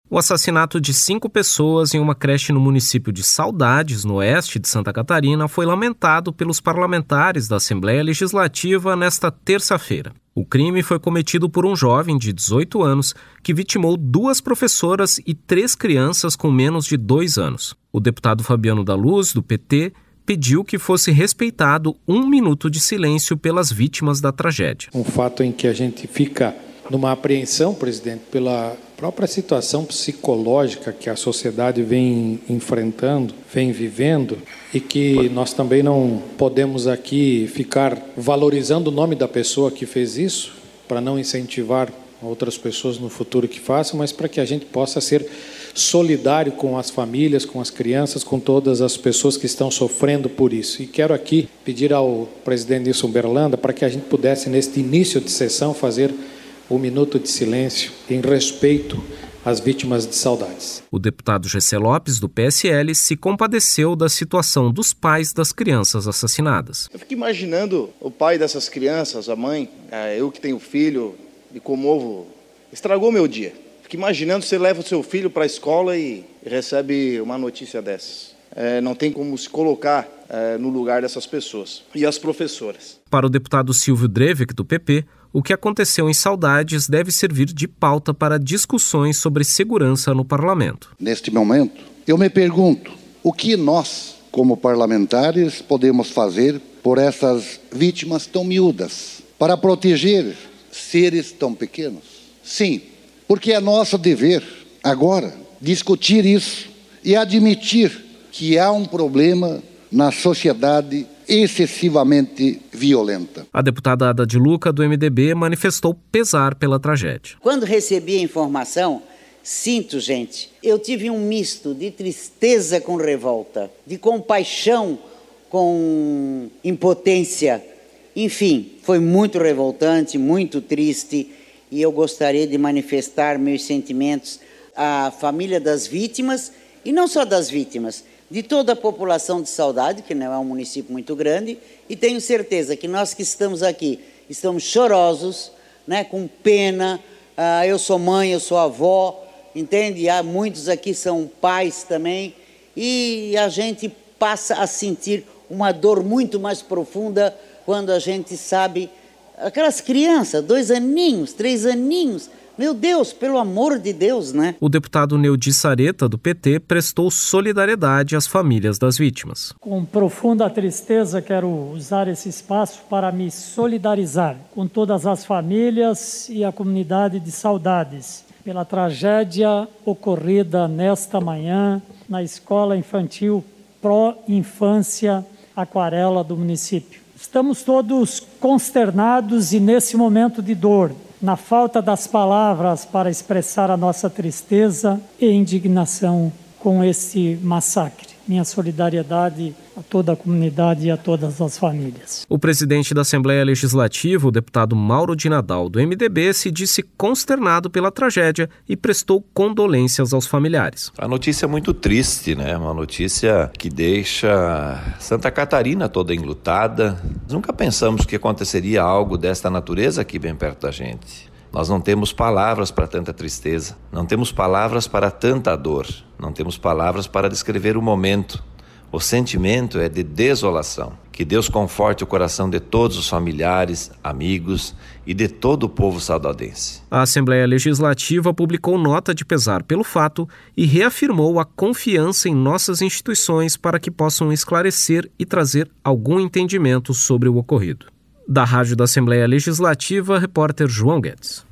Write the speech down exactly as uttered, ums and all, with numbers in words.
O assassinato de cinco pessoas em uma creche no município de Saudades, no oeste de Santa Catarina, foi lamentado pelos parlamentares da Assembleia Legislativa nesta terça-feira. O crime foi cometido por um jovem de dezoito anos que vitimou duas professoras e três crianças com menos de dois anos. O deputado Fabiano da Luz, do P T, pediu que fosse respeitado um minuto de silêncio pelas vítimas da tragédia. Um fato em que a gente fica numa apreensão, presidente, pela própria situação psicológica que a sociedade vem enfrentando, vem vivendo, e que nós também não podemos aqui ficar valorizando o nome da pessoa que fez isso, para não incentivar outras pessoas no futuro que façam, mas para que a gente possa ser solidário com as famílias, com as crianças, com todas as pessoas que estão sofrendo por isso. E quero aqui pedir ao presidente Nilson Berlanda para que a gente pudesse, neste início de sessão, fazer um minuto de silêncio em respeito às vítimas de Saudades. O deputado Gessé Lopes, do P S L, se compadeceu da situação dos pais das crianças assassinadas. Eu fico imaginando o pai dessas crianças, a mãe, eu que tenho filho, me comovo, estragou meu dia. Fico imaginando você leva o seu filho para a escola e recebe uma notícia dessas. É, não tem como se colocar é, no lugar dessas pessoas. E as professoras. Para o deputado Silvio Drevek, do P P, o que aconteceu em Saudades deve servir de pauta para discussões sobre segurança no parlamento. Neste momento, eu me pergunto, o que nós, como parlamentares, podemos fazer por essas vítimas tão miúdas, para proteger seres tão pequenos? Sim, porque é nosso dever, agora, discutir isso e admitir que há um problema na sociedade excessivamente violenta. A deputada Ada de Luca, do M D B, manifestou pesar pela tragédia. Quando recebi a informação, sinto, gente, eu tive um misto de tristeza com revolta, de compaixão com impotência. Enfim, foi muito revoltante, muito triste, e eu gostaria de manifestar meus sentimentos à família das vítimas, e não só das vítimas, de toda a população de Saudade, que não é um município muito grande, e tenho certeza que nós que estamos aqui, estamos chorosos, né, com pena. Ah, eu sou mãe, eu sou avó, entende? Há muitos aqui são pais também, e a gente passa a sentir uma dor muito mais profunda quando a gente sabe, aquelas crianças, dois aninhos, três aninhos, meu Deus, pelo amor de Deus, né? O deputado Neudi Sareta, do P T, prestou solidariedade às famílias das vítimas. Com profunda tristeza, quero usar esse espaço para me solidarizar com todas as famílias e a comunidade de Saudades pela tragédia ocorrida nesta manhã na Escola Infantil Pró-Infância Aquarela do município. Estamos todos consternados e nesse momento de dor, na falta das palavras para expressar a nossa tristeza e indignação com esse massacre. Minha solidariedade a toda a comunidade e a todas as famílias. O presidente da Assembleia Legislativa, o deputado Mauro de Nadal, do M D B, se disse consternado pela tragédia e prestou condolências aos familiares. A notícia é muito triste, né? Uma notícia que deixa Santa Catarina toda enlutada. Nunca pensamos que aconteceria algo desta natureza aqui bem perto da gente. Nós não temos palavras para tanta tristeza, não temos palavras para tanta dor, não temos palavras para descrever o momento. O sentimento é de desolação. Que Deus conforte o coração de todos os familiares, amigos e de todo o povo saudadense. A Assembleia Legislativa publicou nota de pesar pelo fato e reafirmou a confiança em nossas instituições para que possam esclarecer e trazer algum entendimento sobre o ocorrido. Da Rádio da Assembleia Legislativa, repórter João Guedes.